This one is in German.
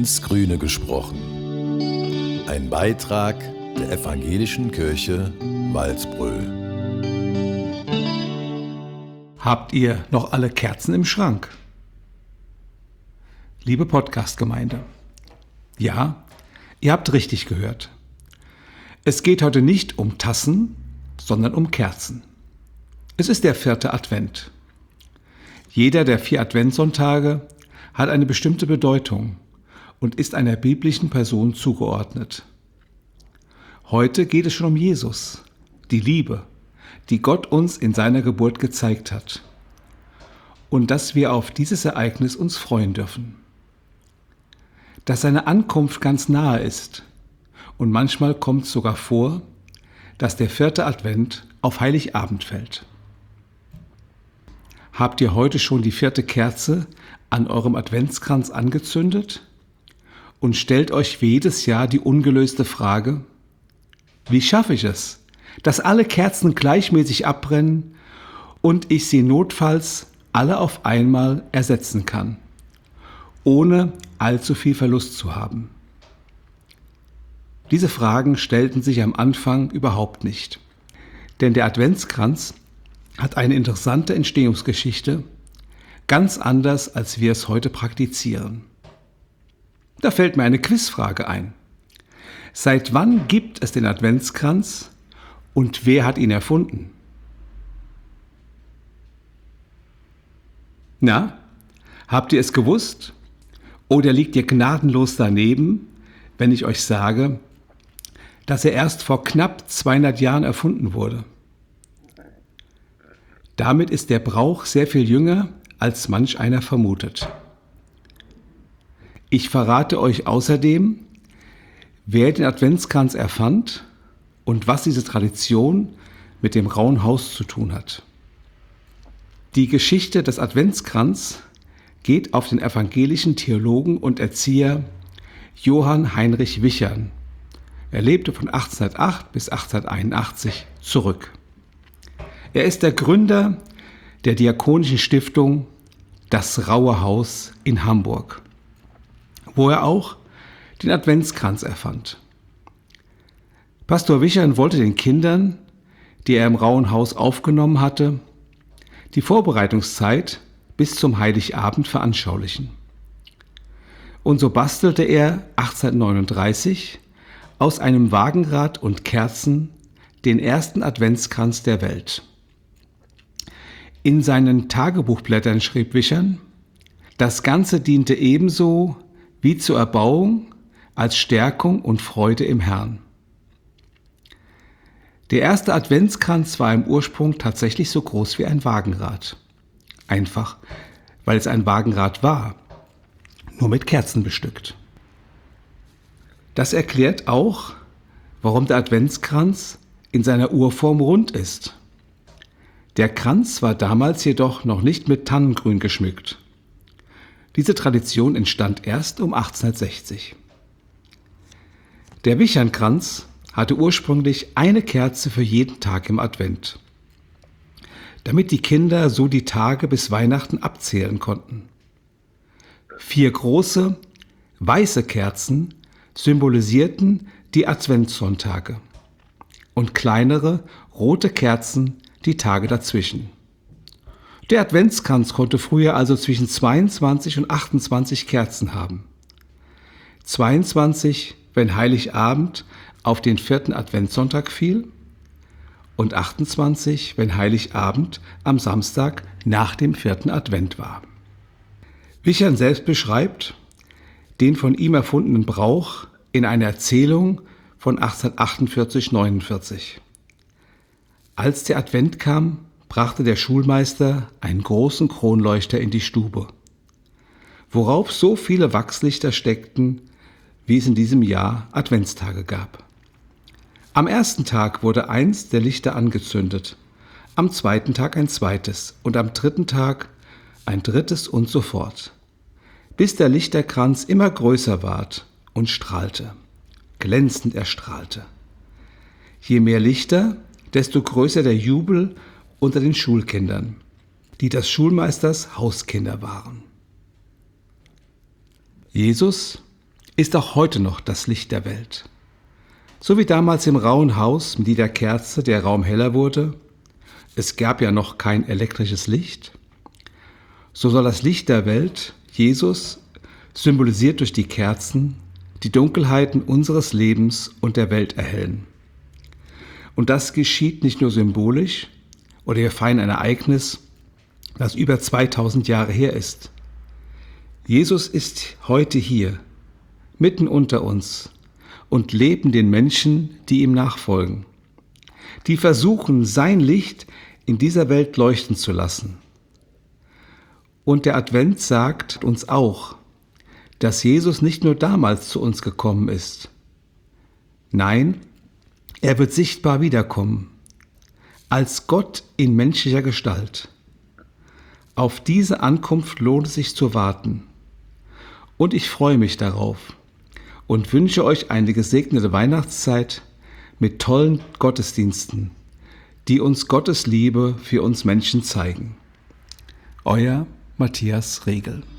ins Grüne gesprochen. Ein Beitrag der Evangelischen Kirche Waldbröl. Habt ihr noch alle Kerzen im Schrank? Liebe Podcast-Gemeinde, ja, ihr habt richtig gehört. Es geht heute nicht um Tassen, sondern um Kerzen. Es ist der 4. Advent. Jeder der 4 Adventssonntage hat eine bestimmte Bedeutung und ist einer biblischen Person zugeordnet. Heute geht es schon um Jesus, die Liebe, die Gott uns in seiner Geburt gezeigt hat. Und dass wir auf dieses Ereignis uns freuen dürfen. Dass seine Ankunft ganz nahe ist. Und manchmal kommt es sogar vor, dass der 4. Advent auf Heiligabend fällt. Habt ihr heute schon die 4. Kerze an eurem Adventskranz angezündet? Und stellt euch wie jedes Jahr die ungelöste Frage: Wie schaffe ich es, dass alle Kerzen gleichmäßig abbrennen und ich sie notfalls alle auf einmal ersetzen kann, ohne allzu viel Verlust zu haben? Diese Fragen stellten sich am Anfang überhaupt nicht. Denn der Adventskranz hat eine interessante Entstehungsgeschichte, ganz anders, als wir es heute praktizieren. Da fällt mir eine Quizfrage ein. Seit wann gibt es den Adventskranz und wer hat ihn erfunden? Na, habt ihr es gewusst? Oder liegt ihr gnadenlos daneben, wenn ich euch sage, dass er erst vor knapp 200 Jahren erfunden wurde? Damit ist der Brauch sehr viel jünger, als manch einer vermutet. Ich verrate euch außerdem, wer den Adventskranz erfand und was diese Tradition mit dem Rauen Haus zu tun hat. Die Geschichte des Adventskranz geht auf den evangelischen Theologen und Erzieher Johann Heinrich Wichern, er lebte von 1808 bis 1881, zurück. Er ist der Gründer der diakonischen Stiftung Das Raue Haus in Hamburg, wo er auch den Adventskranz erfand. Pastor Wichern wollte den Kindern, die er im Rauen Haus aufgenommen hatte, die Vorbereitungszeit bis zum Heiligabend veranschaulichen. Und so bastelte er 1839 aus einem Wagenrad und Kerzen den ersten Adventskranz der Welt. In seinen Tagebuchblättern schrieb Wichern: Das Ganze diente ebenso wie zur Erbauung als Stärkung und Freude im Herrn. Der erste Adventskranz war im Ursprung tatsächlich so groß wie ein Wagenrad. Einfach, weil es ein Wagenrad war, nur mit Kerzen bestückt. Das erklärt auch, warum der Adventskranz in seiner Urform rund ist. Der Kranz war damals jedoch noch nicht mit Tannengrün geschmückt. Diese Tradition entstand erst um 1860. Der Wichernkranz hatte ursprünglich eine Kerze für jeden Tag im Advent, damit die Kinder so die Tage bis Weihnachten abzählen konnten. 4 große, weiße Kerzen symbolisierten die Adventssonntage und kleinere, rote Kerzen die Tage dazwischen. Der Adventskranz konnte früher also zwischen 22 und 28 Kerzen haben. 22, wenn Heiligabend auf den 4. Adventssonntag fiel, und 28, wenn Heiligabend am Samstag nach dem 4. Advent war. Wichern selbst beschreibt den von ihm erfundenen Brauch in einer Erzählung von 1848/49. Als der Advent kam, brachte der Schulmeister einen großen Kronleuchter in die Stube, worauf so viele Wachslichter steckten, wie es in diesem Jahr Adventstage gab. Am ersten Tag wurde eins der Lichter angezündet, am zweiten Tag ein zweites und am dritten Tag ein drittes und so fort, bis der Lichterkranz immer größer ward und strahlte, glänzend erstrahlte. Je mehr Lichter, desto größer der Jubel unter den Schulkindern, die des Schulmeisters Hauskinder waren. Jesus, ist auch heute noch das Licht der Welt. So wie damals im Rauen Haus mit jeder Kerze der Raum heller wurde, es gab ja noch kein elektrisches Licht, so soll das Licht der Welt, Jesus, symbolisiert durch die Kerzen, die Dunkelheiten unseres Lebens und der Welt erhellen. Und das geschieht nicht nur symbolisch oder wir feiern ein Ereignis, das über 2000 Jahre her ist. Jesus ist heute hier, mitten unter uns und lebt den Menschen, die ihm nachfolgen, die versuchen, sein Licht in dieser Welt leuchten zu lassen. Und der Advent sagt uns auch, dass Jesus nicht nur damals zu uns gekommen ist. Nein, er wird sichtbar wiederkommen, als Gott in menschlicher Gestalt. Auf diese Ankunft lohnt es sich zu warten. Und ich freue mich darauf und wünsche euch eine gesegnete Weihnachtszeit mit tollen Gottesdiensten, die uns Gottes Liebe für uns Menschen zeigen. Euer Matthias Regel.